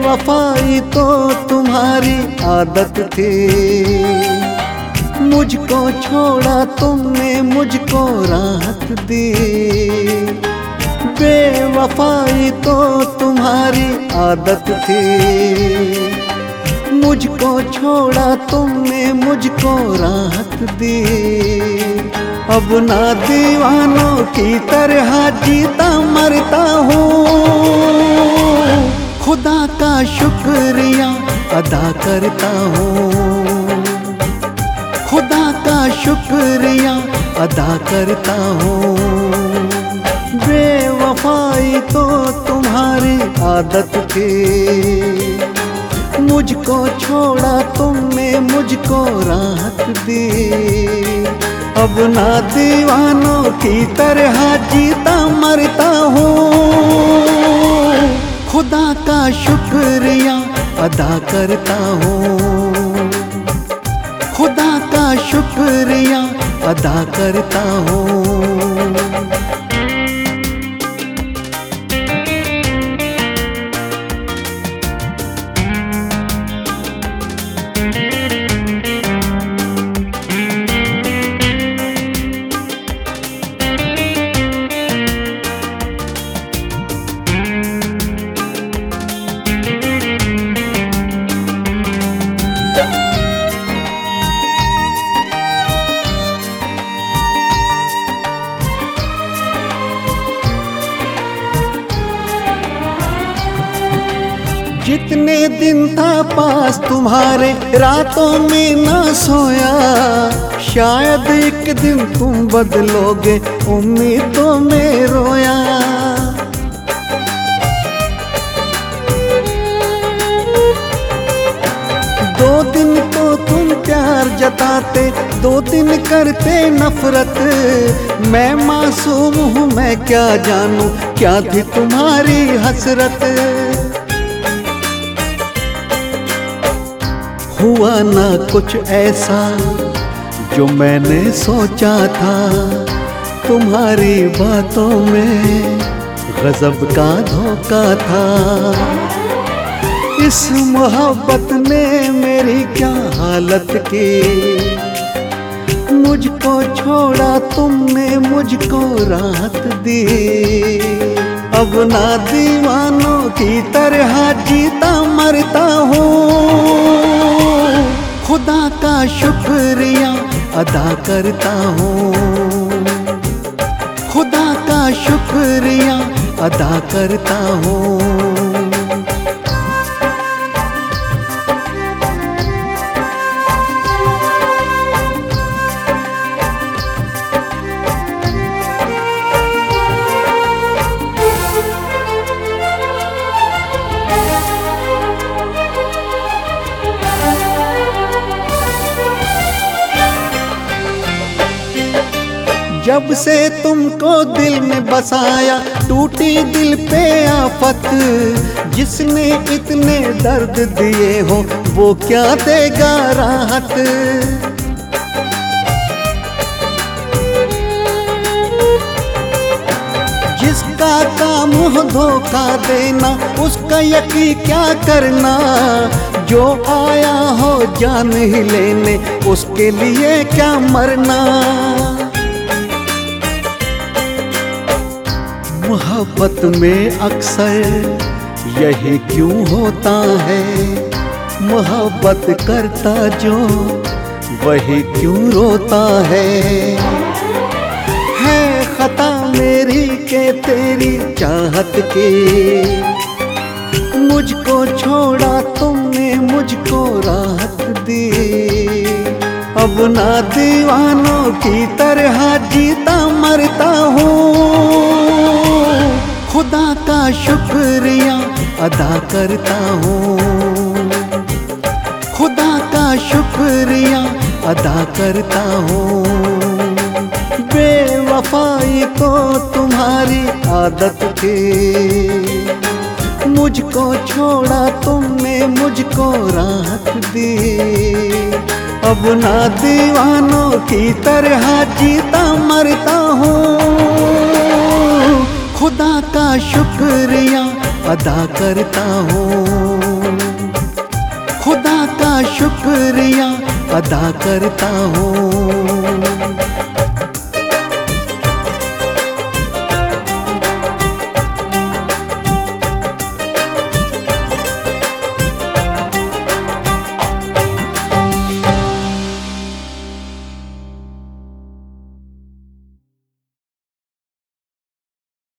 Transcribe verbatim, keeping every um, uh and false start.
बेवफाई तो तुम्हारी आदत थी, मुझको छोड़ा तुमने मुझको राहत दी। बेवफाई तो तुम्हारी आदत थी, मुझको छोड़ा तुमने मुझको राहत दी। अब ना दीवानों की तरह जीता मरता हूँ, खुदा का शुक्रिया अदा करता हूँ, खुदा का शुक्रिया अदा करता हूँ। बेवफाई तो तुम्हारी आदत थी, मुझको छोड़ा तुमने मुझको राहत दी। अब ना दीवानों की तरह जीता मरता हूँ, खुदा का शुक्रिया अदा करता हूँ, खुदा का शुक्रिया अदा करता हूँ। जितने दिन था पास तुम्हारे रातों में ना सोया, शायद एक दिन तुम बदलोगे उम्मीदों में रोया। दो दिन तो तुम प्यार जताते, दो दिन करते नफरत। मैं मासूम हूँ मैं क्या जानूं क्या थी तुम्हारी हसरत। हुआ ना कुछ ऐसा जो मैंने सोचा था, तुम्हारी बातों में गजब का धोखा था। इस मोहब्बत ने मेरी क्या हालत की, मुझको छोड़ा तुमने मुझको राहत दी। अब ना दीवानों की तरह जीता मरता हूँ, खुदा का शुक्रिया अदा करता हूँ, खुदा का शुक्रिया अदा करता हूँ। जब से तुमको दिल में बसाया टूटी दिल पे आफत। जिसने इतने दर्द दिए हो वो क्या देगा राहत। जिसका काम हो धोखा देना उसका यकीन क्या करना। जो आया हो जान ही लेने उसके लिए क्या मरना। मोहब्बत में अक्सर यही क्यों होता है। मोहब्बत करता जो वही क्यों रोता है। है खता मेरी के तेरी चाहत की, मुझको छोड़ा तुमने मुझको राहत दी। अब ना दीवानों की तरह जीता मरता हूँ, खुदा का शुक्रिया अदा करता हूँ, खुदा का शुक्रिया अदा करता हूँ। बेवफाई तो तुम्हारी आदत थी, मुझको छोड़ा तुमने मुझको राहत दी। अब ना दीवानों की तरह जीता मरता हूँ, खुदा का शुक्रिया अदा करता हूँ। अदा करता हूँ।